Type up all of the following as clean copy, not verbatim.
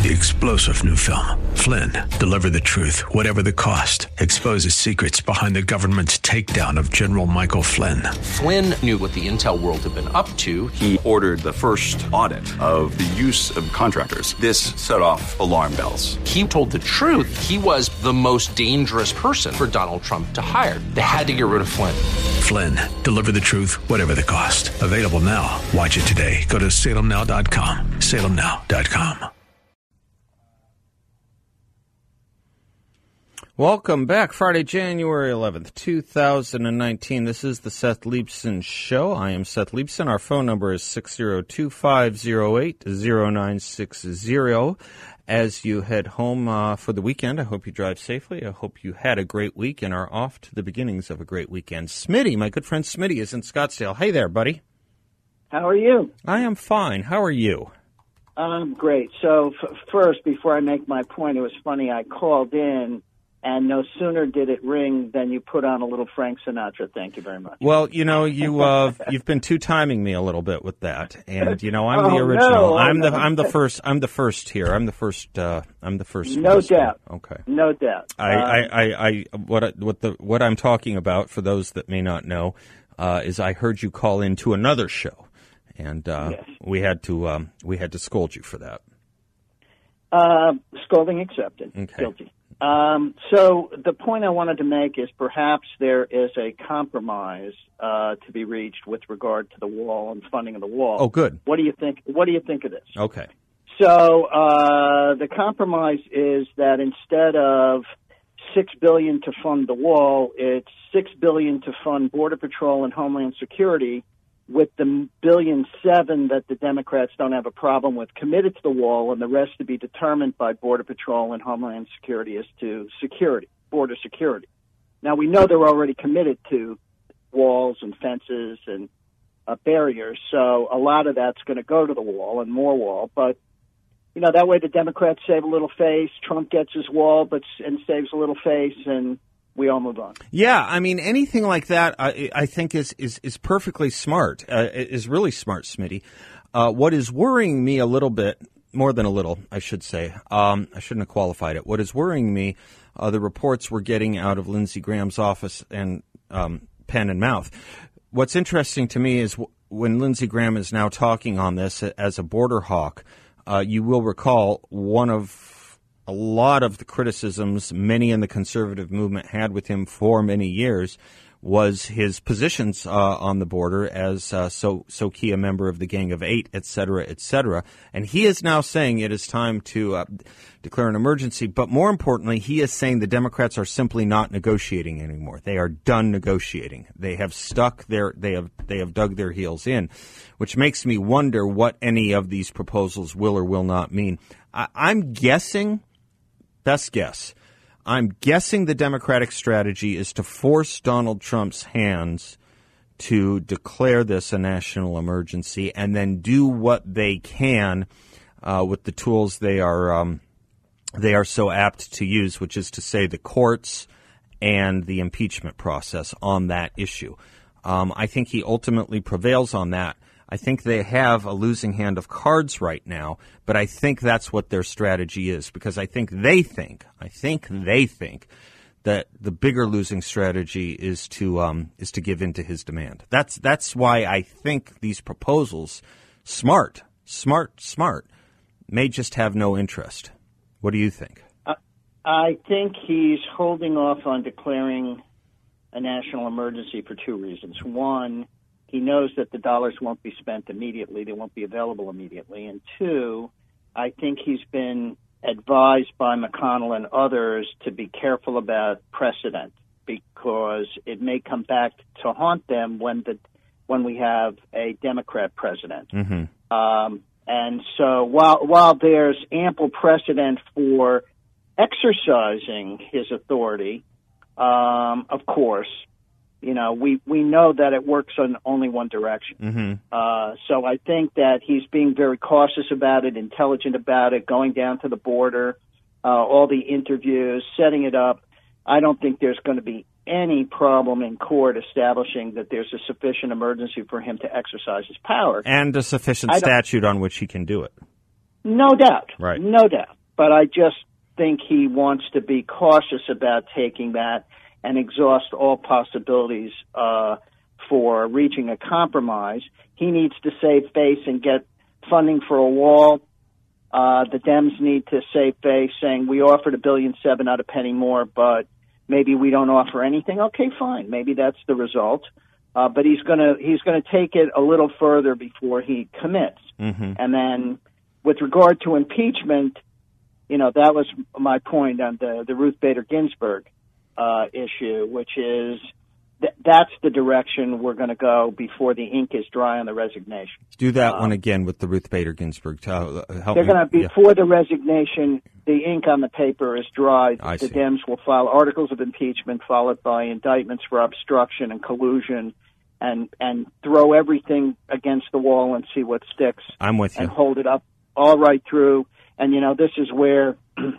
The explosive new film, Flynn, deliver the truth, whatever the cost, exposes secrets behind the government's takedown of General Michael Flynn. Flynn knew what the intel world had been up to. He ordered the first audit of the use of contractors. This set off alarm bells. He told the truth. He was the most dangerous person for Donald Trump to hire. They had to get rid of Flynn. Flynn, deliver the truth, whatever the cost. Available now. Watch it today. Go to salemnow.com. salemnow.com. Welcome back. Friday, January 11th, 2019. This is the Seth Leibsohn Show. I am Seth Leibsohn. Our phone number is 602-508-0960. As you head home for the weekend, I hope you drive safely. I hope you had a great week and are off to the beginnings of a great weekend. Smitty, my good friend Smitty, is in Scottsdale. Hey there, buddy. How are you? I am fine. How are you? Great. So first, before I make my point, it was funny. I called in, and no sooner did it ring than you put on a little Frank Sinatra. Thank you very much. Well, you know, you've been two-timing me a little bit with that, and you know, I'm the original. No, I'm the first here. I'm the first. No listener. doubt. Okay. No doubt. What I'm talking about, for those that may not know, is I heard you call into another show, and yes. we had to scold you for that. Scolding accepted. Okay. Guilty. So the point I wanted to make is perhaps there is a compromise to be reached with regard to the wall and funding of the wall. Oh, good. What do you think? What do you think of this? Okay. So the compromise is that instead of $6 billion to fund the wall, it's $6 billion to fund Border Patrol and Homeland Security, with the $1.7 billion that the Democrats don't have a problem with committed to the wall, and the rest to be determined by Border Patrol and Homeland Security as to security, border security. Now, we know they're already committed to walls and fences and barriers, so a lot of that's going to go to the wall and more wall. But, you know, that way the Democrats save a little face, Trump gets his wall and saves a little face, and we all move on. Yeah, I mean, anything like that, I think is perfectly smart. Is really smart, Smitty. What is worrying me a little bit, more than a little, I should say. I shouldn't have qualified it. What is worrying me, the reports we're getting out of Lindsey Graham's office and pen and mouth. What's interesting to me is when Lindsey Graham is now talking on this as a border hawk. You will recall a lot of the criticisms many in the conservative movement had with him for many years was his positions on the border as so key a member of the Gang of Eight, et cetera, et cetera. And he is now saying it is time to declare an emergency. But more importantly, he is saying the Democrats are simply not negotiating anymore. They are done negotiating. They have they have dug their heels in, which makes me wonder what any of these proposals will or will not mean. I'm guessing. Best guess. I'm guessing the Democratic strategy is to force Donald Trump's hands to declare this a national emergency and then do what they can with the tools they are so apt to use, which is to say the courts and the impeachment process on that issue. I think he ultimately prevails on that. I think they have a losing hand of cards right now, but I think that's what their strategy is, because I think they think that the bigger losing strategy is to give in to his demand. That's why I think these proposals, smart, may just have no interest. What do you think? I think he's holding off on declaring a national emergency for two reasons. One, he knows that the dollars won't be spent immediately. They won't be available immediately. And two, I think he's been advised by McConnell and others to be careful about precedent, because it may come back to haunt them when we have a Democrat president. Mm-hmm. And so while there's ample precedent for exercising his authority, of course, you know, we know that it works in only one direction. Mm-hmm. So I think that he's being very cautious about it, intelligent about it, going down to the border, all the interviews, setting it up. I don't think there's going to be any problem in court establishing that there's a sufficient emergency for him to exercise his power. And a sufficient statute on which he can do it. No doubt. Right. No doubt. But I just think he wants to be cautious about taking that and exhaust all possibilities for reaching a compromise. He needs to save face and get funding for a wall. The Dems need to save face, saying we offered $1.7 billion, not a penny more, but maybe we don't offer anything. Okay, fine. Maybe that's the result. But he's gonna take it a little further before he commits. Mm-hmm. And then, with regard to impeachment, that was my point on the Ruth Bader Ginsburg issue, which is that's the direction we're going to go before the ink is dry on the resignation. Do that one again with the Ruth Bader Ginsburg. They're going to, before the resignation, the ink on the paper is dry. The Dems will file articles of impeachment followed by indictments for obstruction and collusion and throw everything against the wall and see what sticks. I'm with you. And hold it up all right through. And, this is where,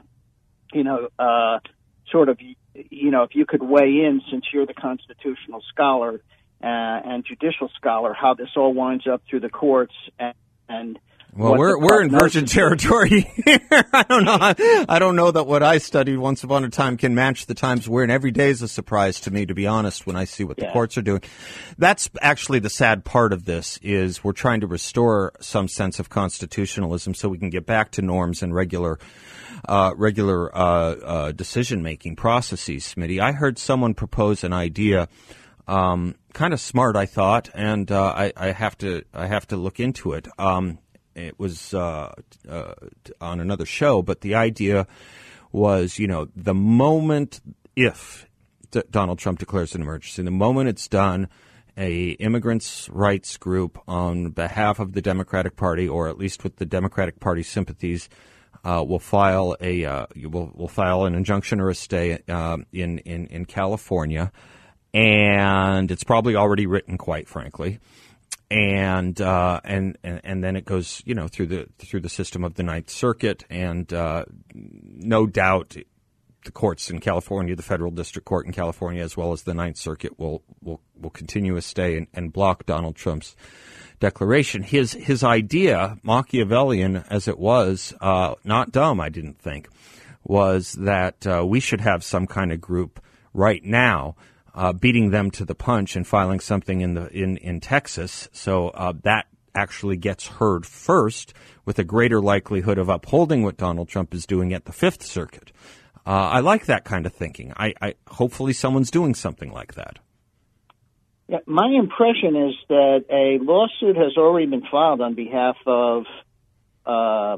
sort of, if you could weigh in, since you're the constitutional scholar and judicial scholar, how this all winds up through the courts and well, we're in virgin territory here. I don't know that what I studied once upon a time can match the times we're in. Every day is a surprise to me, to be honest, when I see what the courts are doing. That's actually the sad part of this, is we're trying to restore some sense of constitutionalism so we can get back to norms and regular decision-making processes, Smitty. I heard someone propose an idea, kind of smart, I thought, and I have to look into it. It was on another show, but the idea was, the moment, if Donald Trump declares an emergency, the moment it's done, a immigrants' rights group on behalf of the Democratic Party, or at least with the Democratic Party sympathies, will file an injunction or a stay in California, and it's probably already written, quite frankly. And then it goes, through the system of the Ninth Circuit, and no doubt the courts in California, the federal district court in California, as well as the Ninth Circuit, will continue a stay and block Donald Trump's declaration. His idea, Machiavellian as it was, not dumb, I didn't think, was that we should have some kind of group right now. Beating them to the punch and filing something in Texas, so that actually gets heard first, with a greater likelihood of upholding what Donald Trump is doing at the Fifth Circuit. I like that kind of thinking. I hopefully someone's doing something like that. Yeah, my impression is that a lawsuit has already been filed on behalf of not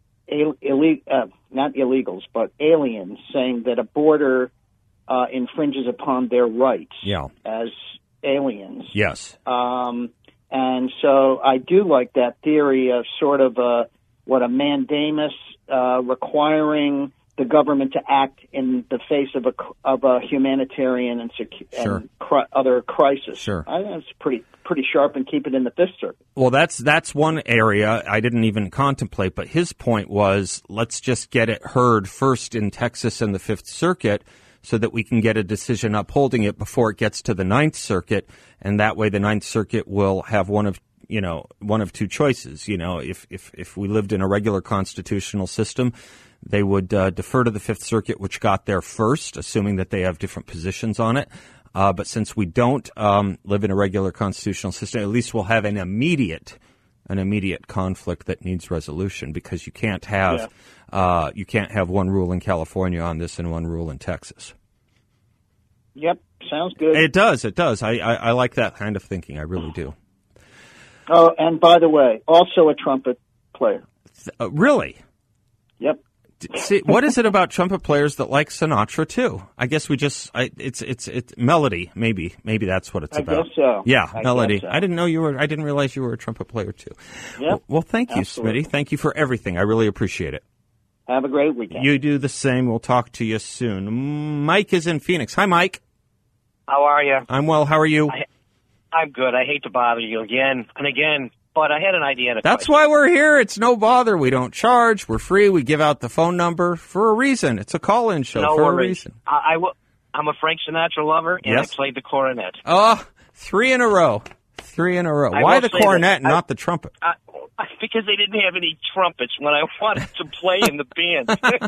illegals, but aliens, saying that a border infringes upon their rights as aliens. Yes. And so I do like that theory of sort of a mandamus requiring the government to act in the face of a humanitarian and other crisis. Sure. I think it's pretty sharp, and keep it in the Fifth Circuit. Well, that's one area I didn't even contemplate, but his point was, let's just get it heard first in Texas and the Fifth Circuit, so that we can get a decision upholding it before it gets to the Ninth Circuit, and that way the Ninth Circuit will have one of two choices. If we lived in a regular constitutional system, they would defer to the Fifth Circuit, which got there first, assuming that they have different positions on it. But since we don't live in a regular constitutional system, at least we'll have an immediate conflict that needs resolution, because you can't have one rule in California on this and one rule in Texas. Yep, sounds good. It does. I like that kind of thinking. I really do. Oh, and by the way, also a trumpet player. Really? Yep. See, what is it about trumpet players that like Sinatra too? I guess it's melody. Maybe that's what it's about. I guess so. Yeah, melody. So. I didn't realize you were a trumpet player too. Yep. Well, thank you, Absolutely. Smitty. Thank you for everything. I really appreciate it. Have a great weekend. You do the same. We'll talk to you soon. Mike is in Phoenix. Hi, Mike. How are you? I'm well. How are you? I'm good. I hate to bother you again and again, but I had an idea and a That's question. why we're here. It's no bother. We don't charge. We're free. We give out the phone number for a reason. It's a call-in show No for worries. a reason. I'm a Frank Sinatra lover, and Yes. I played the clarinet. Oh, 3 in a row. 3 in a row. I Why will the say cornet and that not the trumpet? Because they didn't have any trumpets when I wanted to play in the band.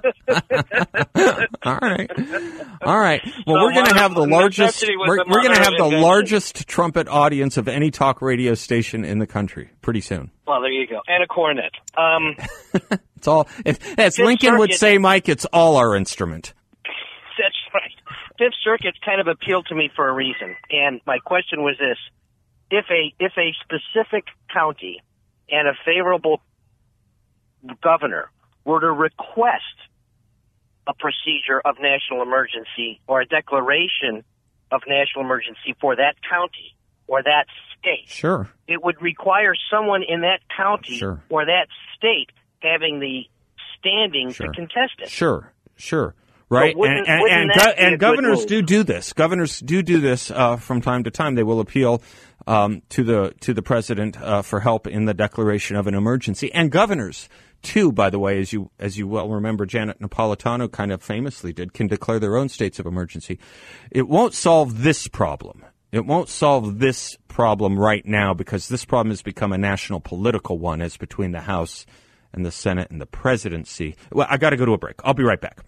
All right. Well, So we're going to have the largest. necessity was We're the going to mother have of the invention. largest trumpet audience of any talk radio station in the country pretty soon. Well, there you go. And a cornet. It's all, as Lincoln would Circuit. say, Mike. It's all our instrument. That's right. Fifth Circuit kind of appealed to me for a reason. And my question was this. If a specific county and a favorable governor were to request a procedure of national emergency or a declaration of national emergency for that county or that state, Sure. it would require someone in that county Sure. or that state having the standing Sure. to contest it. Sure. Right, wouldn't that be a good governors move? do this. Governors do this from time to time. They will appeal to the president for help in the declaration of an emergency. And governors, too, by the way, as you well remember, Janet Napolitano kind of famously did, can declare their own states of emergency. It won't solve this problem. It won't solve this problem right now because this problem has become a national political one as between the House and the Senate and the presidency. Well, I got to go to a break. I'll be right back.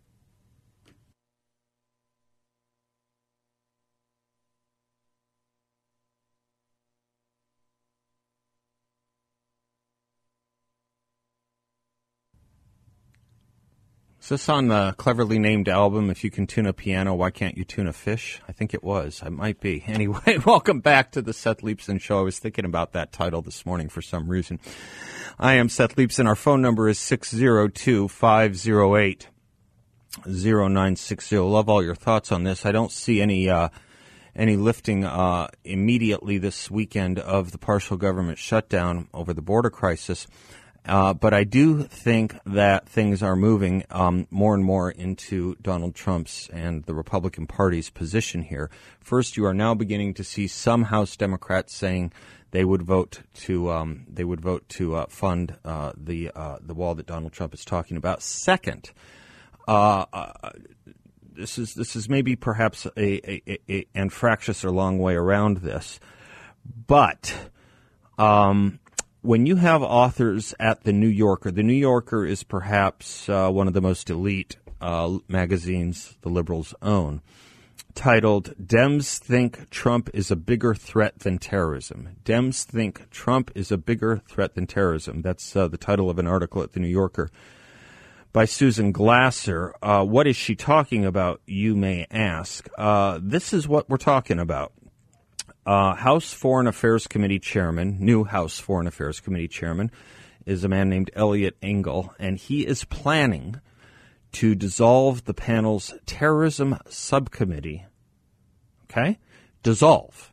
Is this on the cleverly named album, If You Can Tune a Piano, Why Can't You Tune a Fish? I think it was. It might be. Anyway, welcome back to the Seth Leibsohn Show. I was thinking about that title this morning for some reason. I am Seth Leibsohn. Our phone number is 602-508-0960. Love all your thoughts on this. I don't see any lifting immediately this weekend of the partial government shutdown over the border crisis. But I do think that things are moving more and more into Donald Trump's and the Republican Party's position here. First, you are now beginning to see some House Democrats saying they would vote to fund the wall that Donald Trump is talking about. Second, this is maybe perhaps and fractious or long way around this, but when you have authors at The New Yorker is perhaps one of the most elite magazines the liberals own, titled Dems Think Trump is a Bigger Threat Than Terrorism. Dems Think Trump is a Bigger Threat Than Terrorism. That's the title of an article at The New Yorker by Susan Glasser. What is she talking about, you may ask? This is what we're talking about. House Foreign Affairs Committee Chairman, new House Foreign Affairs Committee Chairman, is a man named Eliot Engel, and he is planning to dissolve the panel's terrorism subcommittee. Okay? Dissolve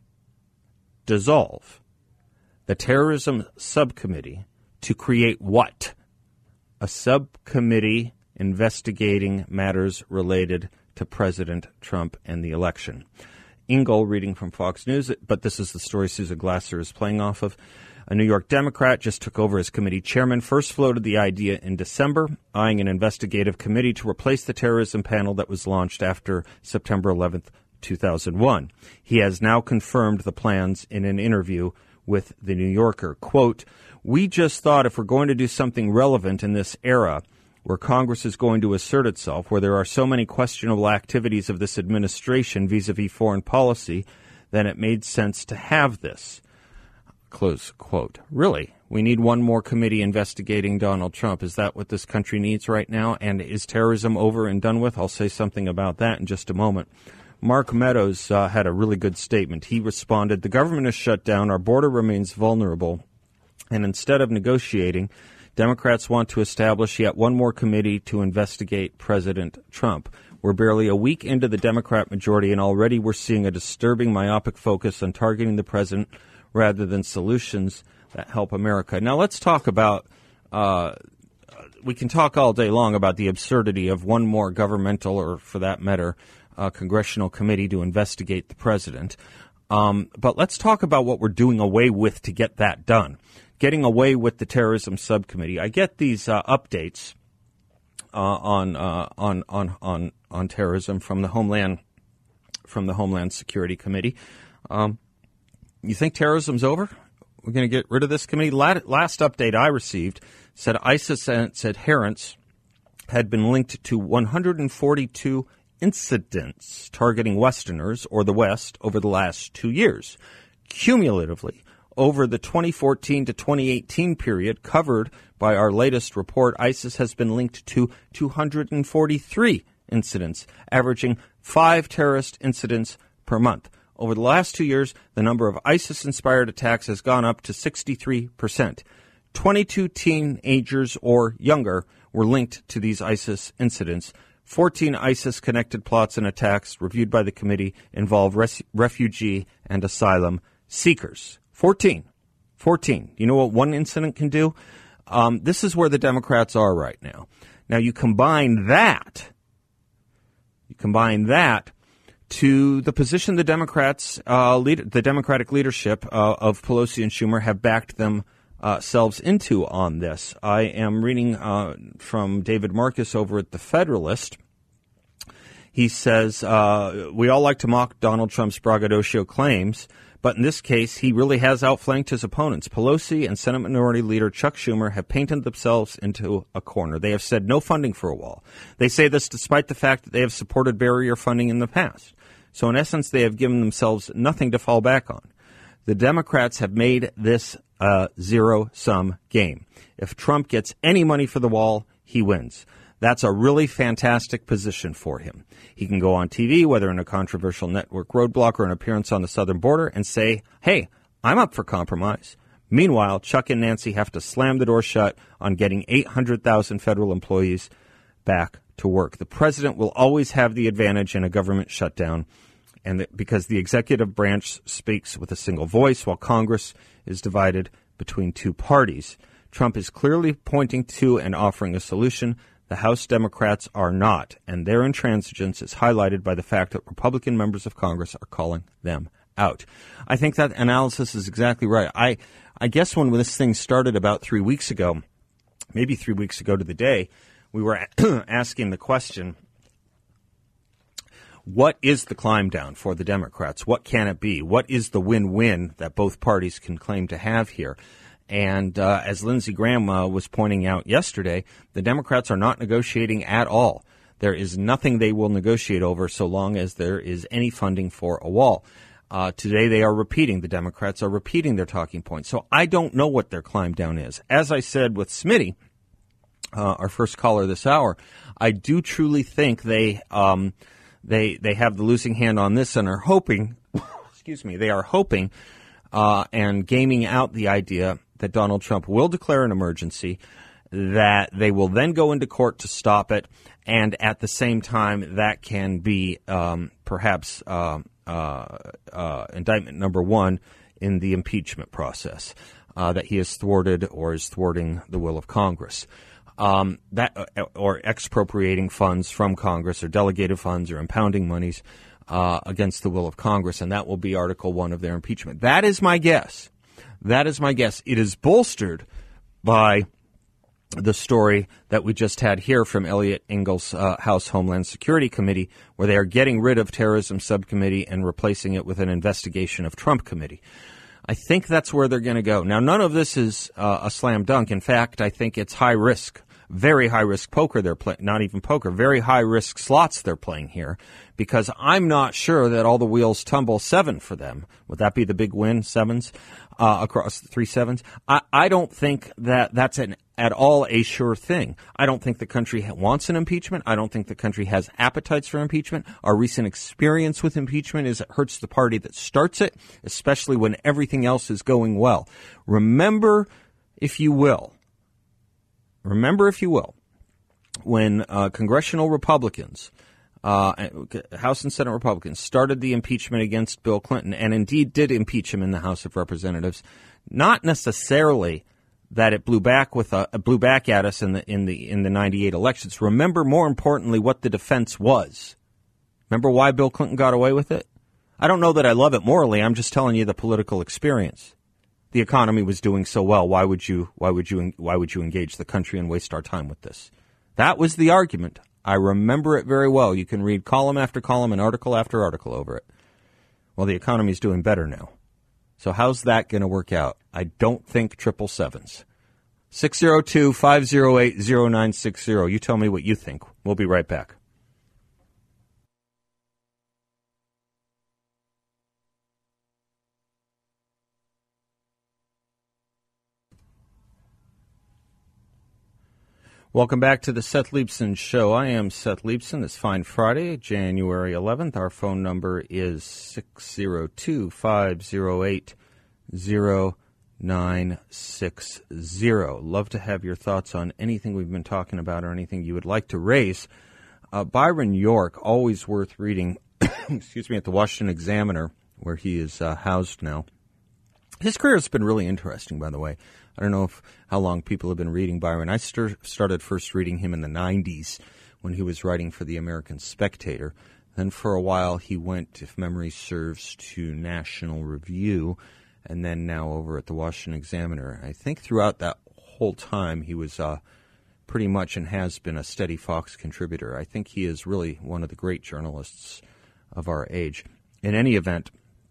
the terrorism subcommittee to create what? A subcommittee investigating matters related to President Trump and the election. Engel, reading from Fox News, but this is the story Susan Glasser is playing off of. A New York Democrat just took over as committee chairman, first floated the idea in December, eyeing an investigative committee to replace the terrorism panel that was launched after September 11th, 2001. He has now confirmed the plans in an interview with The New Yorker. Quote, "We just thought if we're going to do something relevant in this era, where Congress is going to assert itself, where there are so many questionable activities of this administration vis-a-vis foreign policy, then it made sense to have this." Close quote. Really? We need one more committee investigating Donald Trump. Is that what this country needs right now? And is terrorism over and done with? I'll say something about that in just a moment. Mark Meadows had a really good statement. He responded, "The government is shut down, our border remains vulnerable, and instead of negotiating, Democrats want to establish yet one more committee to investigate President Trump. We're barely a week into the Democrat majority, and already we're seeing a disturbing myopic focus on targeting the president rather than solutions that help America." Now, let's talk about, we can talk all day long about the absurdity of one more governmental, or for that matter, congressional committee to investigate the president. But let's talk about what we're doing away with to get that done. Getting away with the terrorism subcommittee. I get these updates on terrorism from the Homeland Security Committee. You think terrorism's over? We're going to get rid of this committee? Last update I received said ISIS and its adherents had been linked to 142 incidents targeting Westerners or the West over the last 2 years. Cumulatively, over the 2014 to 2018 period covered by our latest report, ISIS has been linked to 243 incidents, averaging 5 terrorist incidents per month. Over the last 2 years, the number of ISIS-inspired attacks has gone up to 63%. 22 teenagers or younger were linked to these ISIS incidents. 14 ISIS-connected plots and attacks reviewed by the committee involve refugee and asylum seekers. 14. You know what one incident can do? This is where the Democrats are right now. Now, you combine that to the position the Democrats, the Democratic leadership of Pelosi and Schumer have backed themselves into on this. I am reading from David Marcus over at The Federalist. He says, we all like to mock Donald Trump's braggadocio claims, but in this case, he really has outflanked his opponents. Pelosi and Senate Minority Leader Chuck Schumer have painted themselves into a corner. They have said no funding for a wall. They say this despite the fact that they have supported barrier funding in the past. So in essence, they have given themselves nothing to fall back on. The Democrats have made this a zero-sum game. If Trump gets any money for the wall, he wins. That's a really fantastic position for him. He can go on TV, whether in a controversial network roadblock or an appearance on the southern border, and say, hey, I'm up for compromise. Meanwhile, Chuck and Nancy have to slam the door shut on getting 800,000 federal employees back to work. The president will always have the advantage in a government shutdown, and because the executive branch speaks with a single voice while Congress is divided between two parties. Trump is clearly pointing to and offering a solution. The House Democrats are not, and their intransigence is highlighted by the fact that Republican members of Congress are calling them out. I think that analysis is exactly right. I guess when this thing started about 3 weeks ago, maybe 3 weeks ago to the day, we were asking the question, what is the climb down for the Democrats? What can it be? What is the win-win that both parties can claim to have here? And as Lindsey Graham was pointing out yesterday, the Democrats are not negotiating at all. There is nothing they will negotiate over so long as there is any funding for a wall. Today the Democrats are repeating their talking points. So I don't know what their climb down is. As I said with Smitty, our first caller this hour, I do truly think they have the losing hand on this and are hoping, and gaming out the idea that Donald Trump will declare an emergency, that they will then go into court to stop it, and at the same time that can be perhaps indictment number one in the impeachment process, that he has thwarted or is thwarting the will of Congress. Or expropriating funds from Congress or delegated funds or impounding monies against the will of Congress, and that will be Article 1 of their impeachment. That is my guess. It is bolstered by the story that we just had here from Eliot Engel's House Homeland Security Committee, where they are getting rid of Terrorism Subcommittee and replacing it with an Investigation of Trump Committee. I think that's where they're going to go. Now, none of this is a slam dunk. In fact, I think it's high risk. Very high-risk poker they're playing, not even poker, very high-risk slots they're playing here, because I'm not sure that all the wheels tumble 7 for them. Would that be the big win, 7s, across the 3 7s? I don't think that's at all a sure thing. I don't think the country wants an impeachment. I don't think the country has appetites for impeachment. Our recent experience with impeachment is it hurts the party that starts it, especially when everything else is going well. Remember, if you will, when congressional Republicans, House and Senate Republicans, started the impeachment against Bill Clinton, and indeed did impeach him in the House of Representatives, not necessarily that it blew back at us in the 98 elections. Remember, more importantly, what the defense was. Remember why Bill Clinton got away with it? I don't know that I love it morally. I'm just telling you the political experience. The economy was doing so well. Why would you engage the country and waste our time with this? That was the argument. I remember it very well. You can read column after column and article after article over it. Well, the economy is doing better now. So how's that going to work out? I don't think 777s. 602-508-0960. You tell me what you think. We'll be right back. Welcome back to the Seth Leibsohn Show. I am Seth Leibsohn. It's Fine Friday, January 11th. Our phone number is 602-508-0960. Love to have your thoughts on anything we've been talking about or anything you would like to raise. Byron York, always worth reading, excuse me, at the Washington Examiner, where he is housed now. His career has been really interesting, by the way. I don't know how long people have been reading Byron. I started first reading him in the 90s when he was writing for the American Spectator. Then for a while he went, if memory serves, to National Review, and then now over at the Washington Examiner. I think throughout that whole time he was pretty much and has been a steady Fox contributor. I think he is really one of the great journalists of our age. In any event,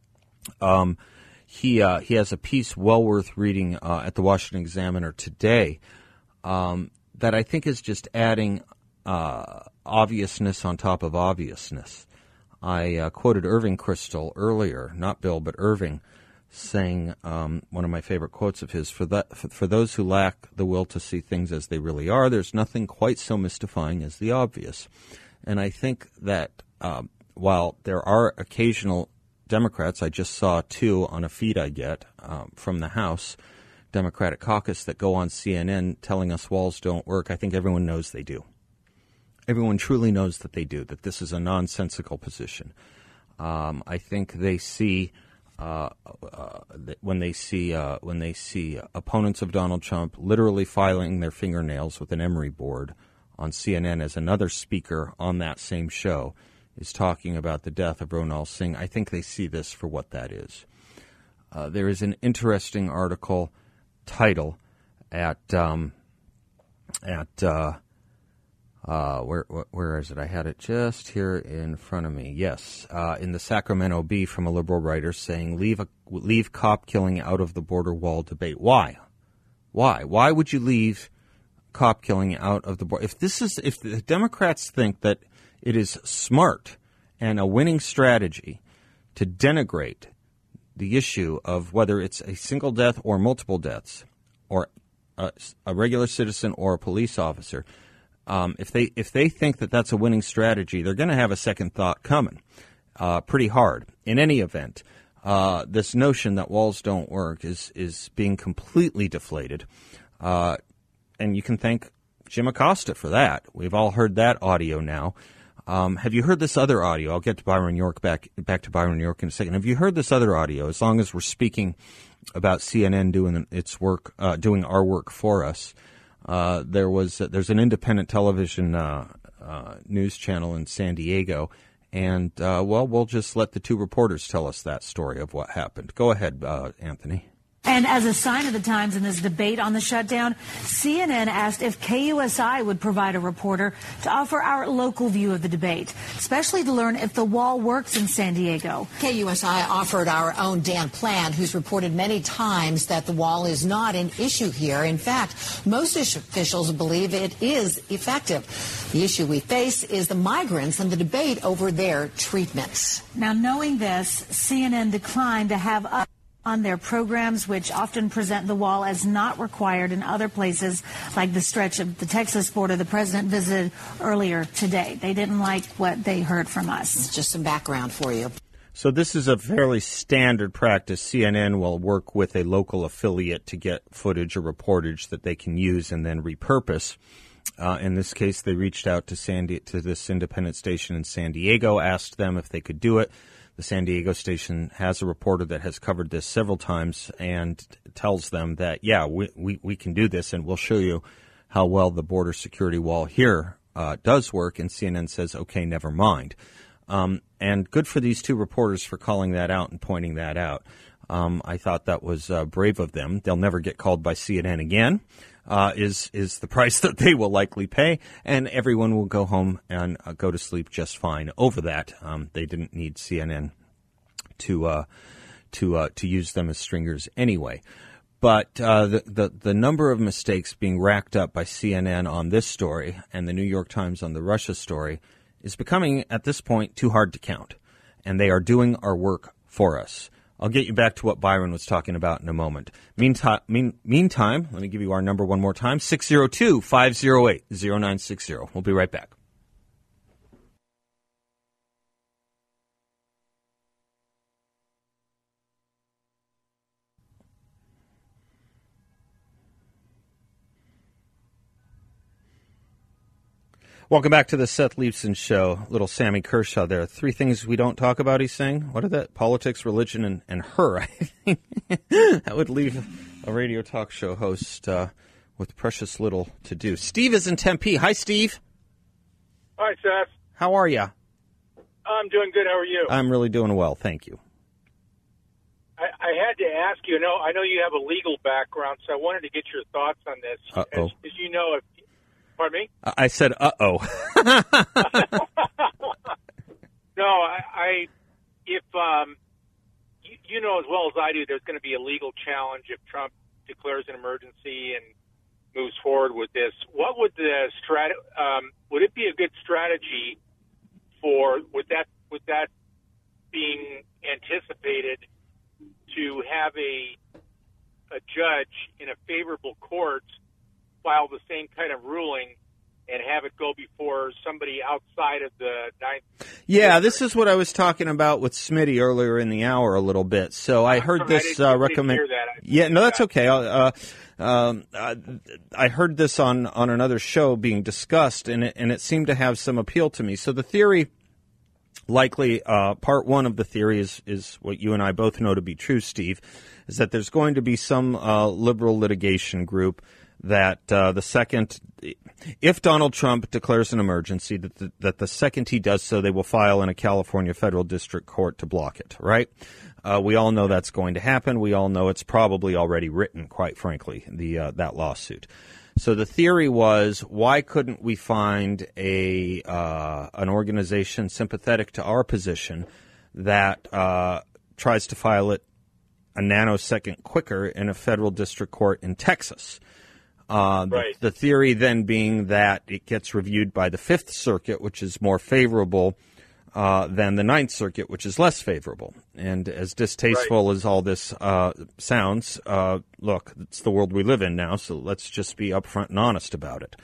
He has a piece well worth reading at the Washington Examiner today that I think is just adding obviousness on top of obviousness. I quoted Irving Kristol earlier, not Bill, but Irving, saying one of my favorite quotes of his, for those who lack the will to see things as they really are, there's nothing quite so mystifying as the obvious. And I think that while there are occasional Democrats, I just saw two on a feed I get from the House Democratic caucus that go on CNN telling us walls don't work. I think everyone knows they do. Everyone truly knows that they do, that this is a nonsensical position. I think they see when they see opponents of Donald Trump literally filing their fingernails with an emery board on CNN as another speaker on that same show is talking about the death of Ronal Singh. I think they see this for what that is. There is an interesting article title at where is it? I had it just here in front of me. Yes, in the Sacramento Bee from a liberal writer saying leave cop killing out of the border wall debate. Why? Why would you leave cop killing out of the border? If the Democrats think that it is smart and a winning strategy to denigrate the issue of whether it's a single death or multiple deaths, or a regular citizen or a police officer, if they think that that's a winning strategy, they're going to have a second thought coming pretty hard. In any event, this notion that walls don't work is being completely deflated, and you can thank Jim Acosta for that. We've all heard that audio now. Have you heard this other audio? I'll get to Byron York back to Byron York in a second. Have you heard this other audio? As long as we're speaking about CNN doing its work, doing our work for us, there's an independent television news channel in San Diego, and we'll just let the two reporters tell us that story of what happened. Go ahead, Anthony. And as a sign of the times in this debate on the shutdown, CNN asked if KUSI would provide a reporter to offer our local view of the debate, especially to learn if the wall works in San Diego. KUSI offered our own Dan Plant, who's reported many times that the wall is not an issue here. In fact, most officials believe it is effective. The issue we face is the migrants and the debate over their treatments. Now, knowing this, CNN declined to have us on their programs, which often present the wall as not required in other places, like the stretch of the Texas border the president visited earlier today. They didn't like what they heard from us. Just some background for you. So this is a fairly standard practice. CNN will work with a local affiliate to get footage or reportage that they can use and then repurpose. In this case, they reached out to this independent station in San Diego, asked them if they could do it. The San Diego station has a reporter that has covered this several times and tells them that, yeah, we can do this, and we'll show you how well the border security wall here does work. And CNN says, okay, never mind. And good for these two reporters for calling that out and pointing that out. I thought that was brave of them. They'll never get called by CNN again. Is the price that they will likely pay, and everyone will go home and go to sleep just fine over that. They didn't need CNN to to use them as stringers anyway. But the number of mistakes being racked up by CNN on this story and the New York Times on the Russia story is becoming, at this point, too hard to count. And they are doing our work for us. I'll get you back to what Byron was talking about in a moment. Meantime, let me give you our number one more time, 602-508-0960. We'll be right back. Welcome back to the Seth Leibsohn Show. Little Sammy Kershaw there. 3 things we don't talk about, he's saying. What are that? Politics, religion, and her. I think that would leave a radio talk show host with precious little to do. Steve is in Tempe. Hi, Steve. Hi, Seth. How are you? I'm doing good. How are you? I'm really doing well, thank you. I had to ask you, I know you have a legal background, so I wanted to get your thoughts on this. Uh-oh. As you know, pardon me? I said, uh-oh. No, if you know as well as I do, there's going to be a legal challenge if Trump declares an emergency and moves forward with this. What would the would it be a good strategy with that being anticipated to have a judge in a favorable court file the same kind of ruling and have it go before somebody outside of the ninth? Yeah, this is what I was talking about with Smitty earlier in the hour a little bit. So I heard this recommend. Yeah, no, that's okay. I heard this on another show being discussed, and it seemed to have some appeal to me. So the theory, likely part one of the theory is what you and I both know to be true, Steve, is that there's going to be some liberal litigation group that if Donald Trump declares an emergency, that the second he does so, they will file in a California federal district court to block it, right? We all know that's going to happen. We all know it's probably already written, quite frankly, that lawsuit. So the theory was, why couldn't we find an organization sympathetic to our position that tries to file it a nanosecond quicker in a federal district court in Texas? Right. The theory then being that it gets reviewed by the Fifth Circuit, which is more favorable than the Ninth Circuit, which is less favorable. And as distasteful as all this sounds, look, it's the world we live in now, so let's just be upfront and honest about it.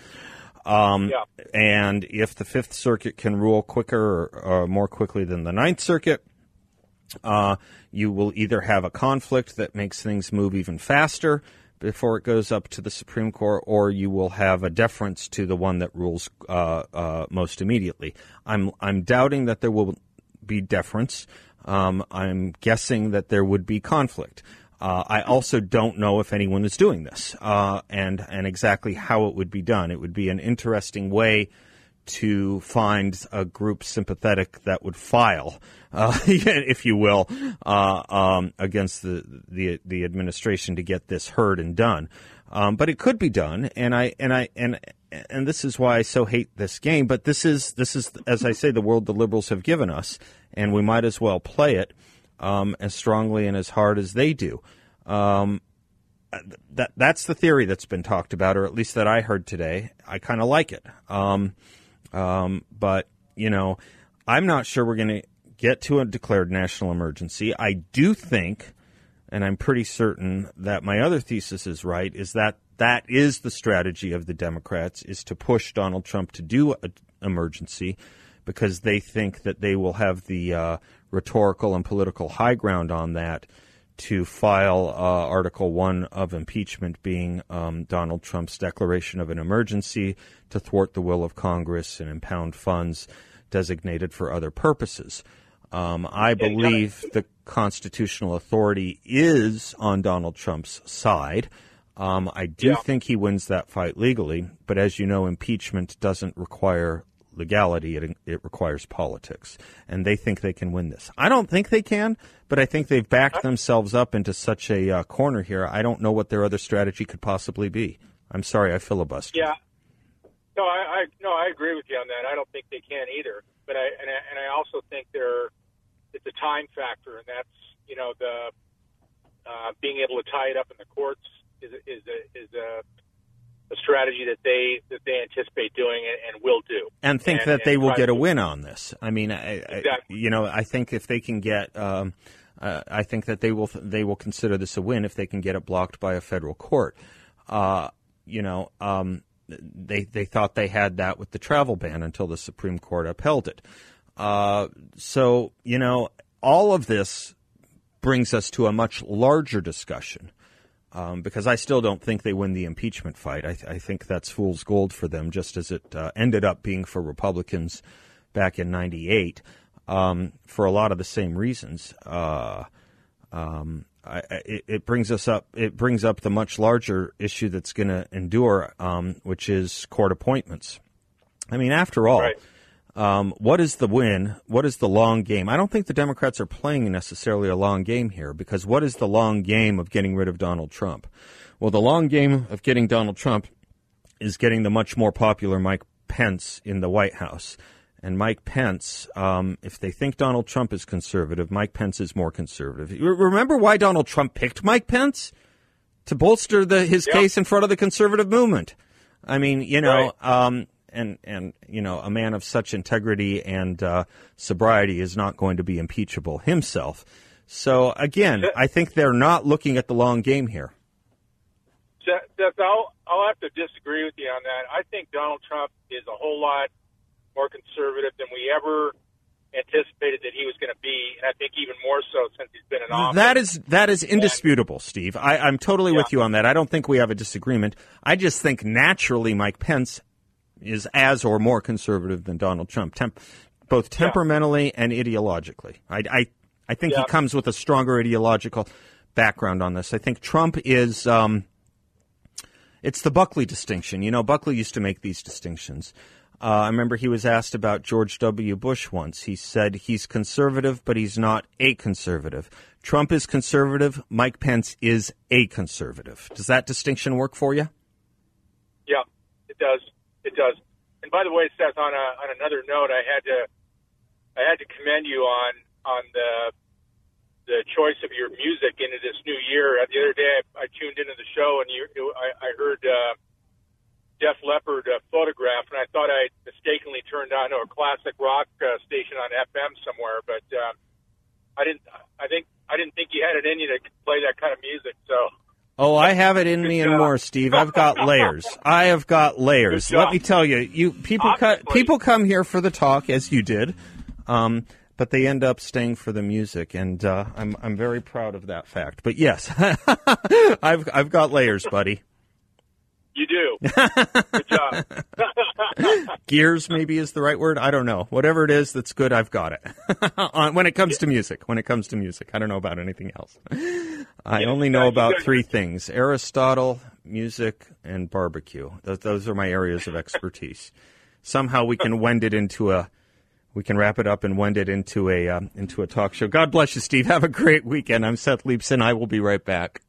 And if the Fifth Circuit can rule quicker or more quickly than the Ninth Circuit, you will either have a conflict that makes things move even faster before it goes up to the Supreme Court, or you will have a deference to the one that rules most immediately. I'm doubting that there will be deference. I'm guessing that there would be conflict. I also don't know if anyone is doing this and exactly how it would be done. It would be an interesting way to find a group sympathetic that would file, if you will, against the administration to get this heard and done. But it could be done, and this is why I so hate this game. But this is, as I say, the world the liberals have given us, and we might as well play it as strongly and as hard as they do. That's the theory that's been talked about, or at least that I heard today. I kind of like it. But, I'm not sure we're going to get to a declared national emergency. I do think, and I'm pretty certain that my other thesis is right, is that is the strategy of the Democrats, is to push Donald Trump to do an emergency because they think that they will have the rhetorical and political high ground on that to file Article 1 of impeachment, being Donald Trump's declaration of an emergency to thwart the will of Congress and impound funds designated for other purposes. I believe the constitutional authority is on Donald Trump's side. I do think he wins that fight legally, but as you know, impeachment doesn't require legality, it requires politics. And they think they can win this. I don't think they can, but I think they've backed themselves up into such a corner here. I don't know what their other strategy could possibly be. I'm sorry, I filibustered. Yeah. No, I agree with you on that. I don't think they can either. But I also think it's a time factor, and the being able to tie it up in the courts is a strategy that they anticipate doing and will do, and think that they will get a win on this. I mean, exactly. I think if they can get, I think that they will consider this a win if they can get it blocked by a federal court. They thought they had that with the travel ban until the Supreme Court upheld it. So all of this brings us to a much larger discussion. Because I still don't think they win the impeachment fight. I think that's fool's gold for them, just as it ended up being for Republicans back in '98, for a lot of the same reasons. It brings up the much larger issue that's going to endure, which is court appointments. I mean, after all. Right. What is the win? What is the long game? I don't think the Democrats are playing necessarily a long game here, because what is the long game of getting rid of Donald Trump? Well, the long game of getting Donald Trump is getting the much more popular Mike Pence in the White House. And Mike Pence, if they think Donald Trump is conservative, Mike Pence is more conservative. Remember why Donald Trump picked Mike Pence? To bolster his case in front of the conservative movement. I mean, right. And a man of such integrity and sobriety is not going to be impeachable himself. So, again, I think they're not looking at the long game here. Seth, I'll have to disagree with you on that. I think Donald Trump is a whole lot more conservative than we ever anticipated that he was going to be, and I think even more so since he's been in office. That is indisputable, Steve. I'm totally with you on that. I don't think we have a disagreement. I just think naturally Mike Pence is as or more conservative than Donald Trump, both temperamentally and ideologically. I think he comes with a stronger ideological background on this. I think Trump is, it's the Buckley distinction. Buckley used to make these distinctions. I remember he was asked about George W. Bush once. He said he's conservative, but he's not a conservative. Trump is conservative. Mike Pence is a conservative. Does that distinction work for you? Yeah, it does. It does. And by the way, Seth, on another note, I had to commend you on the choice of your music into this new year. The other day, I tuned into the show and I heard Def Leppard Photograph, and I thought I mistakenly turned on to a classic rock station on FM somewhere, but I didn't think you had it in you to play that kind of music. So. Oh, I have it in me and more, Steve. I've got layers. I have got layers. Let me tell you, people come here for the talk, as you did, but they end up staying for the music, and I'm very proud of that fact. But yes, I've got layers, buddy. You do. Good job. Gears maybe is the right word. I don't know. Whatever it is that's good, I've got it. When it comes to music. I don't know about anything else. I only know about three things: Aristotle, music, and barbecue. Those are my areas of expertise. Somehow we can wend it into we can wrap it up and wend it into a talk show. God bless you, Steve. Have a great weekend. I'm Seth Leibson. I will be right back.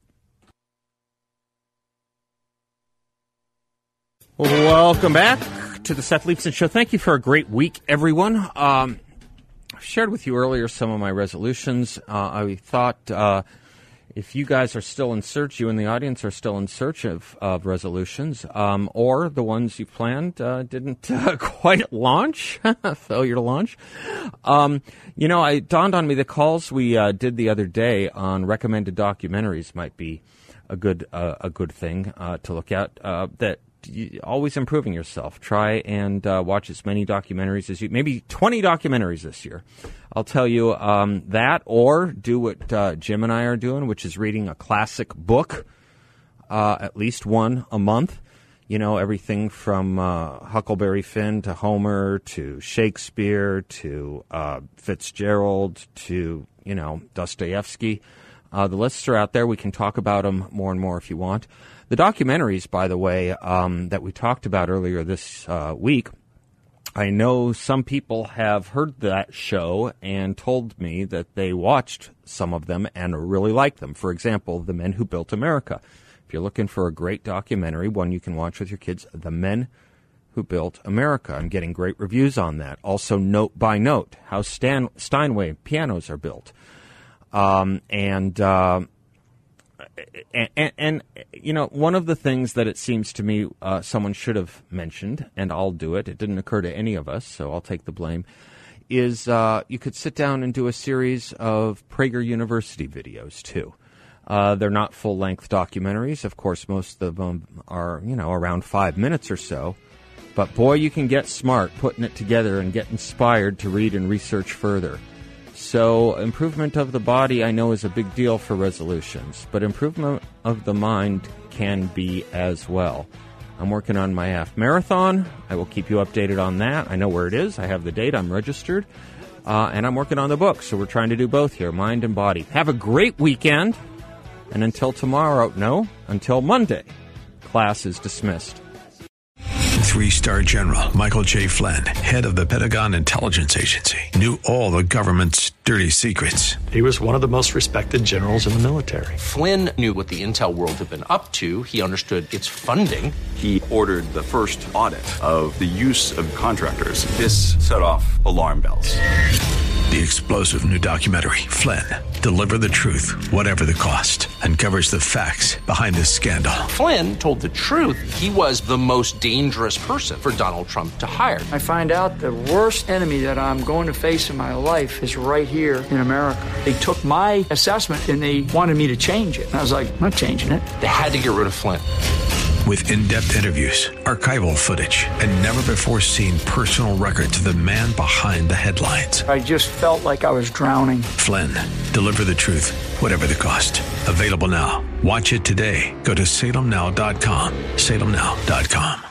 Welcome back to the Seth Leibson Show. Thank you for a great week, everyone. I shared with you earlier some of my resolutions. I thought if you guys are still in search, you in the audience are still in search of resolutions, or the ones you planned didn't quite launch, failure to launch. It dawned on me the calls we did the other day on recommended documentaries might be a good thing to look at. That always improving yourself. Try and watch as many documentaries as maybe 20 documentaries this year. I'll tell you that, or do what Jim and I are doing, which is reading a classic book, at least one a month. Everything from Huckleberry Finn to Homer to Shakespeare to Fitzgerald to, Dostoevsky. The lists are out there. We can talk about them more and more if you want. The documentaries, by the way, that we talked about earlier this week, I know some people have heard that show and told me that they watched some of them and really liked them. For example, The Men Who Built America. If you're looking for a great documentary, one you can watch with your kids, The Men Who Built America. I'm getting great reviews on that. Also, Note by Note, How Steinway Pianos Are Built. And you know, one of the things that it seems to me someone should have mentioned, and I'll do it, it didn't occur to any of us, so I'll take the blame, is you could sit down and do a series of Prager University videos, too. They're not full-length documentaries. Of course, most of them are, you know, around 5 minutes or so. But, boy, you can get smart putting it together and get inspired to read and research further. So improvement of the body, I know, is a big deal for resolutions, but improvement of the mind can be as well. I'm working on my half marathon. I will keep you updated on that. I know where it is. I have the date. I'm registered. And I'm working on the book, so we're trying to do both here, mind and body. Have a great weekend. And until tomorrow, until Monday, class is dismissed. 3-star General Michael J. Flynn, head of the Pentagon Intelligence Agency, knew all the government's dirty secrets. He was one of the most respected generals in the military. Flynn knew what the intel world had been up to. He understood its funding. He ordered the first audit of the use of contractors. This set off alarm bells. The explosive new documentary, Flynn, Deliver the Truth, Whatever the Cost, uncovers the facts behind this scandal. Flynn told the truth. He was the most dangerous person for Donald Trump to hire. I find out the worst enemy that I'm going to face in my life is right here in America. They took my assessment and they wanted me to change it. And I was like, I'm not changing it. They had to get rid of Flynn. With in-depth interviews, archival footage, and never-before-seen personal records of the man behind the headlines. I just felt like I was drowning. Flynn, Deliver the Truth, Whatever the Cost. Available now. Watch it today. Go to salemnow.com. salemnow.com.